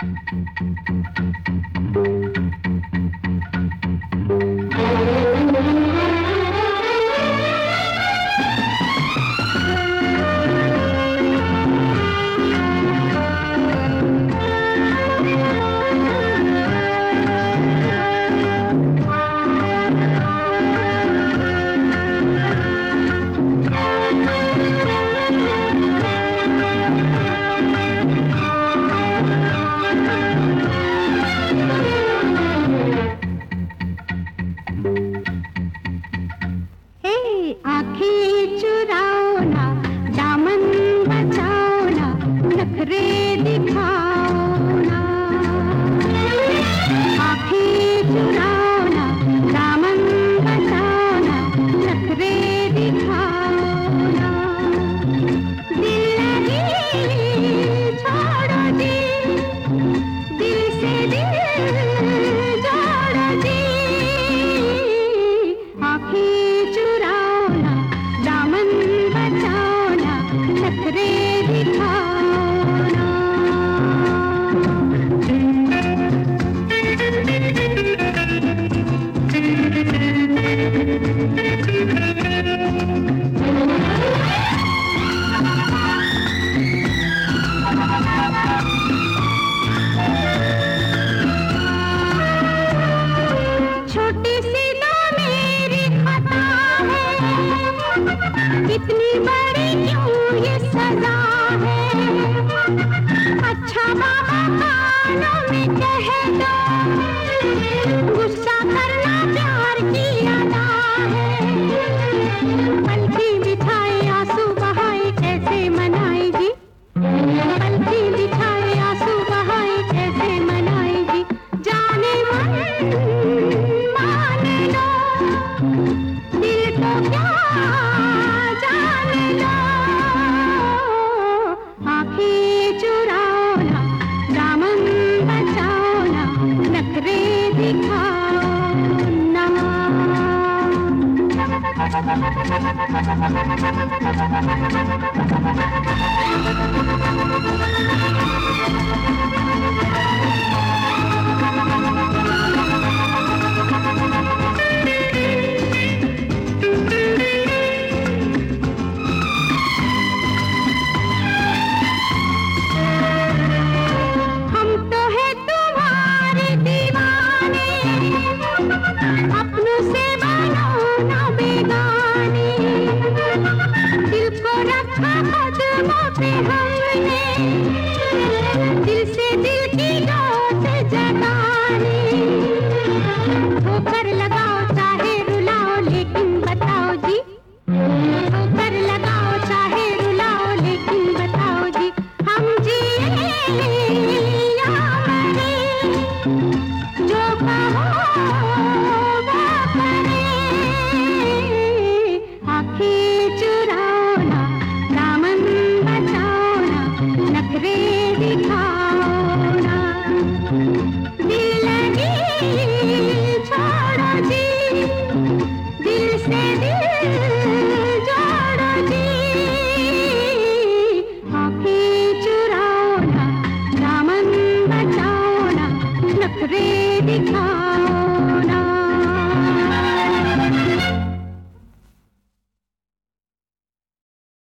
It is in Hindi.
इतनी बड़ी क्यों ये सजा है? अच्छा बाबा कानों में कह दो, गुस्सा करना प्यार की अदा है। पलकी बिछाए आंसू बहाए कैसे मनाएगी, पलकी बिछाए आंसू बहाए कैसे मनाएगी। जाने मन मान लो, दिल को क्या जाने लो। आँखें चुराओ ना, दामन बचाओ ना, नखरे दिखाओ ना। अपनों से बनो ना बेगाने, दिल को रखा कदमों पे हमने, दिल से दिल की डोर से जगाने। ठोकर लगा